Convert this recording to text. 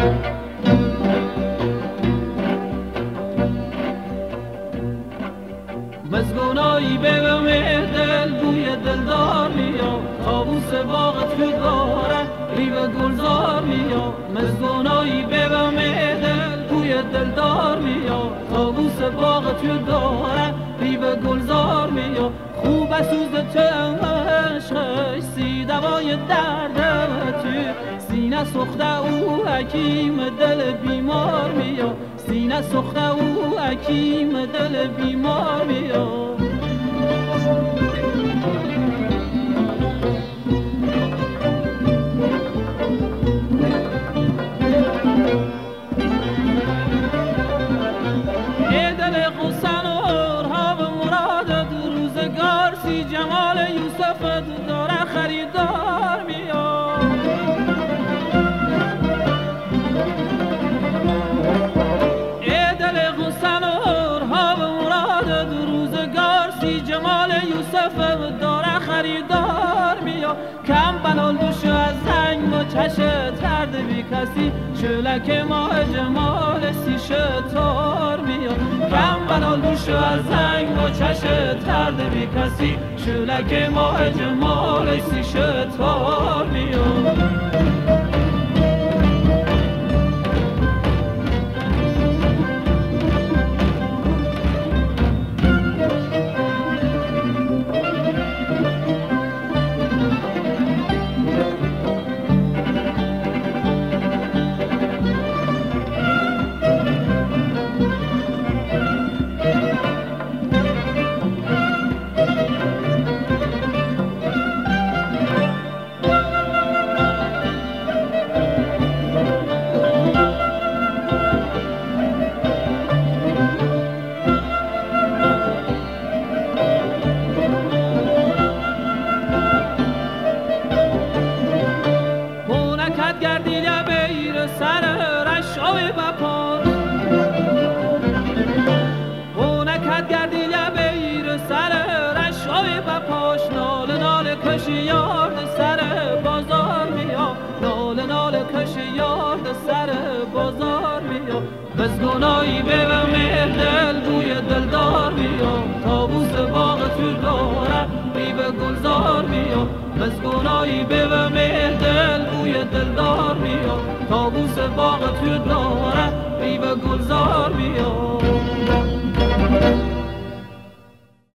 مزگونایی بگم دل بوی دلدار میاد، طاووس باغت که داره ریو گلزار میاد. مزگونایی بگم دل بوی دلدار میاد، طاووس باغت که داره ریو گلزار میاد. خوب سوز تو عشقش سی دوای درد تو، سینه سخته او حکیم دل بیمار میاد. سینه سخته او حکیم دل بیمار میاد. ای دل قسن و ارهاب مراد دو روزگار، سی جمال یوسف داره خریدار میاد. ای دل قسن و ارهاب مراد دو روزگار، سی جمال یوسف داره خریدار میاد. کم بلال دوش از زنگ و چشت کرده بی کسی، شلک ماه جمال سی شتار میاد. کم بلال دوش از زنگ و چشت کرده بی کسی، شلک ماه جمال سی شتار میاد. مزگونایی بگم دل بوی دلدار میاد، طاووس باغت که داره ریو گلزار میاد. مزگونایی بگم دل بوی دلدار میاد، طاووس باغت که داره